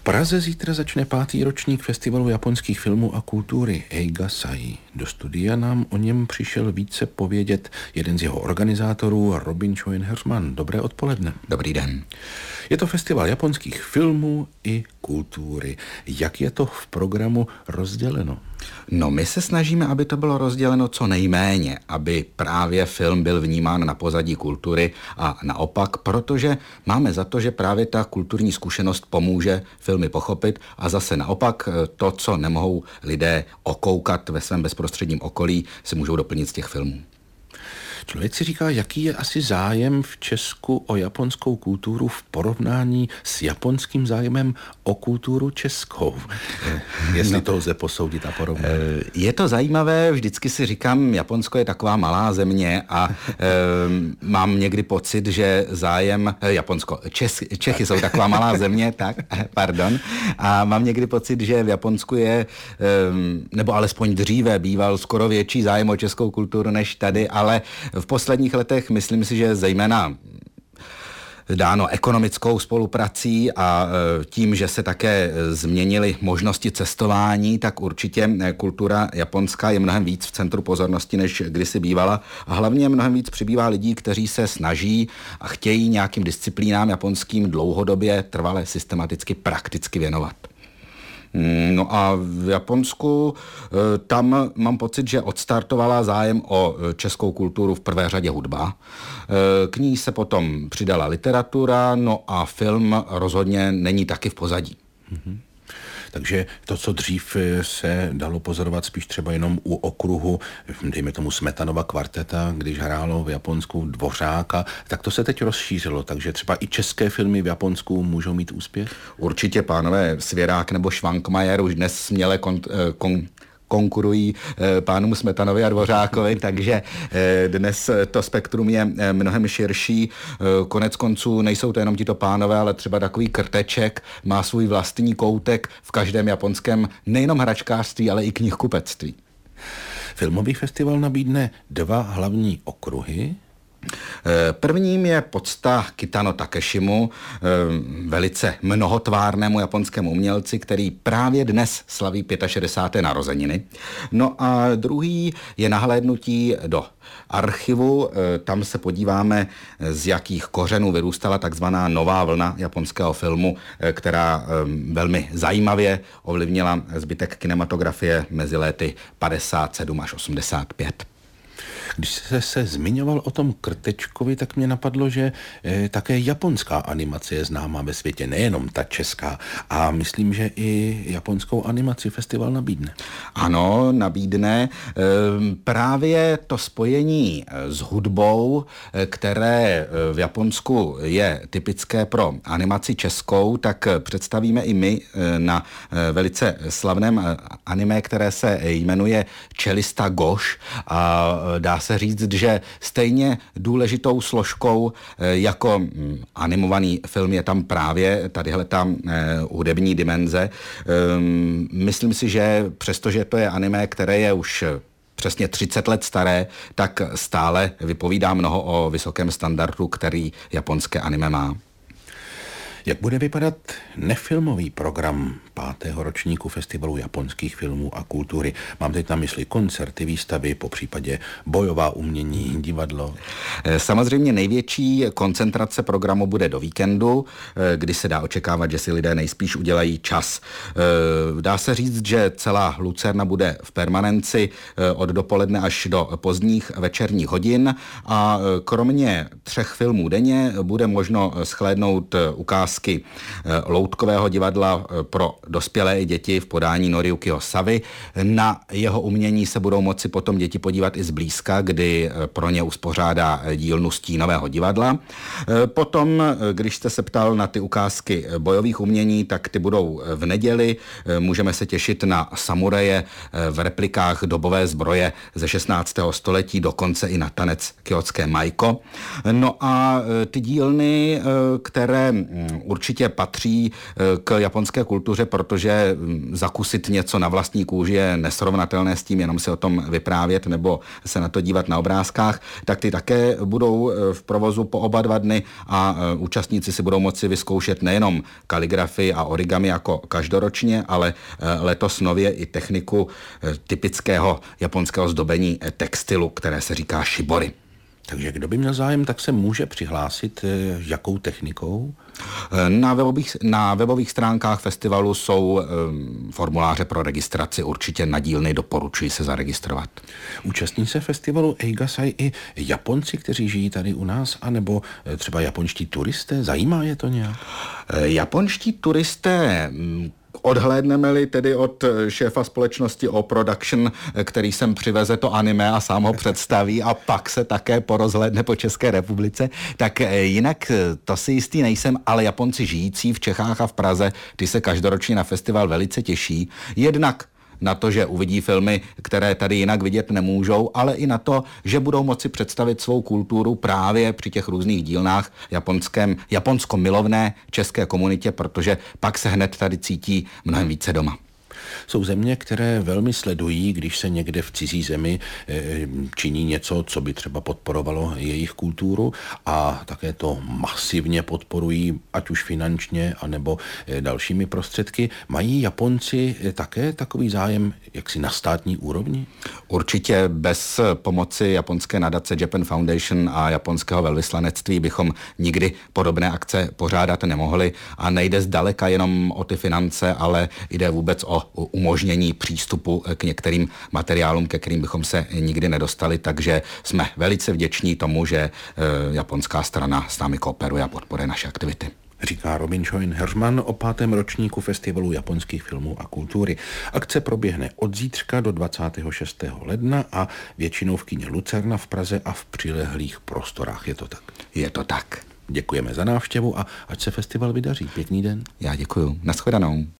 Praze zítra začne 5. ročník Festivalu japonských filmů a kultury Eigasai. Do studia nám o něm přišel více povědět jeden z jeho organizátorů, Robin Schoenherrmann. Dobré odpoledne. Dobrý den. Je to festival japonských filmů i kultury. Jak je to v programu rozděleno? No, my se snažíme, aby to bylo rozděleno co nejméně, aby právě film byl vnímán na pozadí kultury a naopak, protože máme za to, že právě ta kulturní zkušenost pomůže filmy pochopit a zase naopak to, co nemohou lidé okoukat ve svém bezprostředním okolí, si můžou doplnit z těch filmů. Člověk si říká, jaký je asi zájem v Česku o japonskou kulturu v porovnání s japonským zájmem o kulturu českou. Jestli to lze posoudit a porovnat. Je to zajímavé, vždycky si říkám, Japonsko je taková malá země a mám někdy pocit, že zájem, Čechy jsou taková malá země, tak, pardon, a mám někdy pocit, že v Japonsku je, nebo alespoň dříve býval skoro větší zájem o českou kulturu než tady, ale v posledních letech myslím si, že zejména dáno ekonomickou spoluprací a tím, že se také změnily možnosti cestování, tak určitě kultura japonská je mnohem víc v centru pozornosti, než kdysi bývala. A hlavně mnohem víc přibývá lidí, kteří se snaží a chtějí nějakým disciplínám japonským dlouhodobě, trvale, systematicky, prakticky věnovat. No a v Japonsku tam mám pocit, že odstartovala zájem o českou kulturu v prvé řadě hudba. K ní se potom přidala literatura, no a film rozhodně není taky v pozadí. Takže to, co dřív se dalo pozorovat spíš třeba jenom u okruhu, dejme tomu Smetanova kvarteta, když hrálo v Japonsku Dvořáka, tak to se teď rozšířilo, takže třeba i české filmy v Japonsku můžou mít úspěch? Určitě, pánové Svěrák nebo Švankmajer už dnes směle konkurují pánům Smetanovi a Dvořákovi, takže dnes to spektrum je mnohem širší. Konec konců nejsou to jenom tito pánové, ale třeba takový Krteček má svůj vlastní koutek v každém japonském nejenom hračkářství, ale i knihkupectví. Filmový festival nabídne 2 hlavní okruhy. Prvním je pocta Kitano Takeshimu, velice mnohotvárnému japonskému umělci, který právě dnes slaví 65. narozeniny. No a druhý je nahlédnutí do archivu, tam se podíváme, z jakých kořenů vyrůstala takzvaná nová vlna japonského filmu, která velmi zajímavě ovlivnila zbytek kinematografie mezi léty 57 až 85. Když se zmiňoval o tom Krtečkovi, tak mě napadlo, že také japonská animace je známá ve světě, nejenom ta česká. A myslím, že i japonskou animaci festival nabídne. Ano, nabídne. Právě to spojení s hudbou, které v Japonsku je typické pro animaci českou, tak představíme i my na velice slavném anime, které se jmenuje Čelista Goš a dá se říct, že stejně důležitou složkou jako animovaný film je tam právě tadyhle ta hudební dimenze. Myslím si, že přestože to je anime, které je už přesně 30 let staré, tak stále vypovídá mnoho o vysokém standardu, který japonské anime má. Jak bude vypadat nefilmový program 5. ročníku Festivalu japonských filmů a kultury? Mám teď na mysli koncerty, výstavy, popřípadě bojová umění, divadlo. Samozřejmě největší koncentrace programu bude do víkendu, kdy se dá očekávat, že si lidé nejspíš udělají čas. Dá se říct, že celá Lucerna bude v permanenci od dopoledne až do pozdních večerních hodin a kromě 3 filmů denně bude možno shlédnout ukázky loutkového divadla pro dospělé i děti v podání Noriyukiho Savy. Na jeho umění se budou moci potom děti podívat i zblízka, kdy pro ně uspořádá dílnu stínového divadla. Potom, když jste se ptal na ty ukázky bojových umění, tak ty budou v neděli. Můžeme se těšit na samuraje v replikách dobové zbroje ze 16. století, dokonce i na tanec kyotské maiko. No a ty dílny, které určitě patří k japonské kultuře, protože zakusit něco na vlastní kůži je nesrovnatelné s tím, jenom se o tom vyprávět nebo se na to dívat na obrázkách, tak ty také budou v provozu po oba 2 dny a účastníci si budou moci vyzkoušet nejenom kaligrafii a origami jako každoročně, ale letos nově i techniku typického japonského zdobení textilu, které se říká shibori. Takže kdo by měl zájem, tak se může přihlásit jakou technikou? Na webových stránkách festivalu jsou formuláře pro registraci, určitě na dílny doporučuji se zaregistrovat. Účastní se festivalu Eigasai i Japonci, kteří žijí tady u nás, anebo třeba japonští turisté? Zajímá je to nějak? Japonští turisté... Odhlédneme-li tedy od šéfa společnosti O-Production, který sem přiveze to anime a sám ho představí a pak se také porozhlédne po České republice, tak jinak to si jistý nejsem, ale Japonci žijící v Čechách a v Praze, ty se každoročně na festival velice těší. Jednak na to, že uvidí filmy, které tady jinak vidět nemůžou, ale i na to, že budou moci představit svou kulturu právě při těch různých dílnách japonsko-milovné české komunitě, protože pak se hned tady cítí mnohem více doma. Jsou země, které velmi sledují, když se někde v cizí zemi činí něco, co by třeba podporovalo jejich kulturu, a také to masivně podporují, ať už finančně, anebo dalšími prostředky. Mají Japonci také takový zájem jaksi na státní úrovni? Určitě bez pomoci japonské nadace Japan Foundation a japonského velvyslanectví bychom nikdy podobné akce pořádat nemohli a nejde zdaleka jenom o ty finance, ale jde vůbec o umožnění přístupu k některým materiálům, ke kterým bychom se nikdy nedostali, takže jsme velice vděční tomu, že japonská strana s námi kooperuje a podporuje naše aktivity. Říká Robin Schoen-Herschmann o 5. ročníku Festivalu japonských filmů a kultury. Akce proběhne od zítřka do 26. ledna a většinou v kině Lucerna v Praze a v přilehlých prostorách. Je to tak? Je to tak. Děkujeme za návštěvu a ať se festival vydaří. Pěkný den. Já děkuju. Nashledanou.